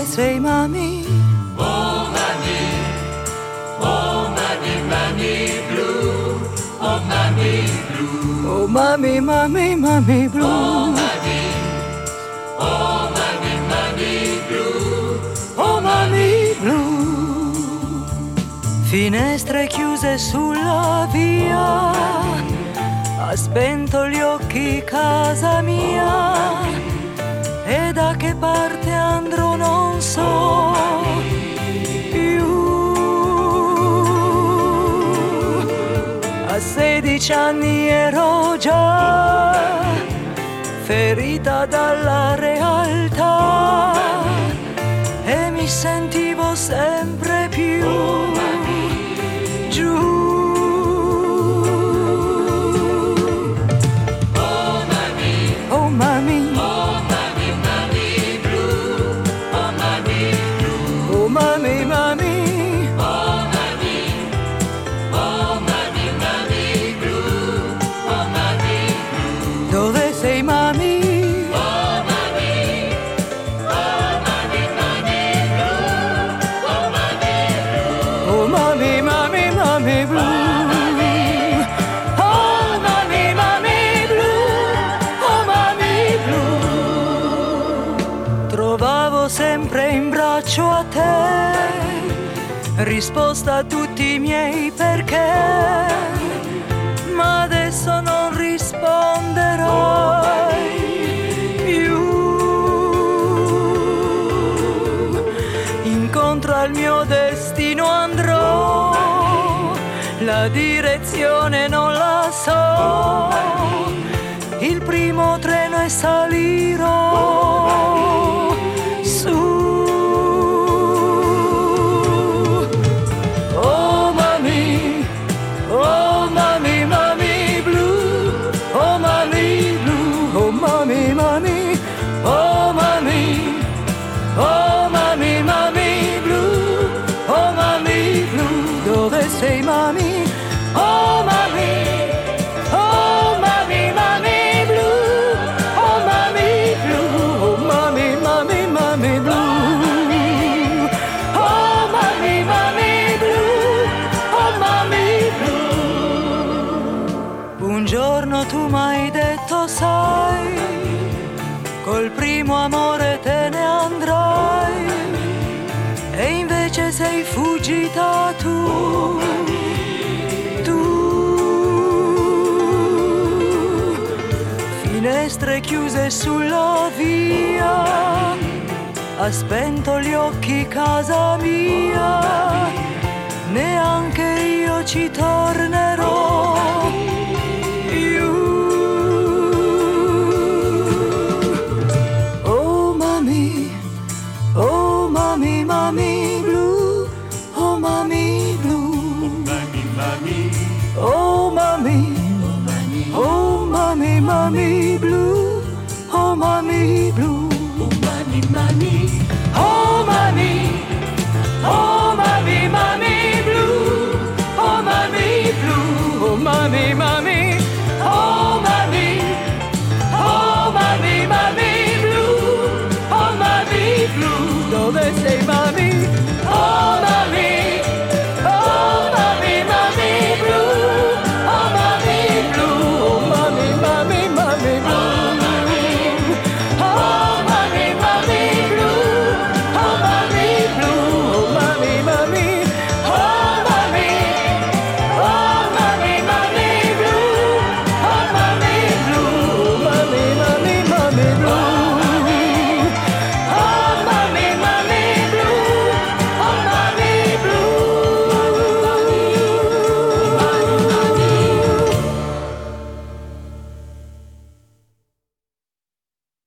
Dove sei, mami? Oh mami, mami blu, oh mami blu. Oh mami, mami, mami blu. Oh mami, mami blu. Oh mami blu. Finestre chiuse sulla via, ha spento gli occhi casa mia, e da che parte andrò non so più. A 16 anni ero già ferita dalla realtà e mi sentivo sempre più giù. Oh mami, Oh mami, mami blu, oh mami blu. oh mami, mami, Oh mami, mami blu, oh mami blu. dove sei, mami? Oh mami, mami blu, oh mami blu. Oh mami, mami, mami blu. Oh mami, mami blu. Oh mami blu. Trovavo sempre in braccio a te risposta a tutti i miei perché, ma adesso non risponderai più. Incontro al mio destino andrò, la direzione non la so, il primo treno e salirò su. Oh mami, mami blu, oh mami blu, oh mami, mami, oh mami, mami blu, oh mami blu, dove sei, mami? Oh mami, mami blu, oh mami blu, oh mami, mami blu. Oh mami, mami blu, oh mami blu. Un giorno tu m'hai detto, sai, col primo amore te ne andrai, e invece sei fuggita tu. Finestre chiuse sulla via, ha spento gli occhi casa mia, neanche io ci tornerò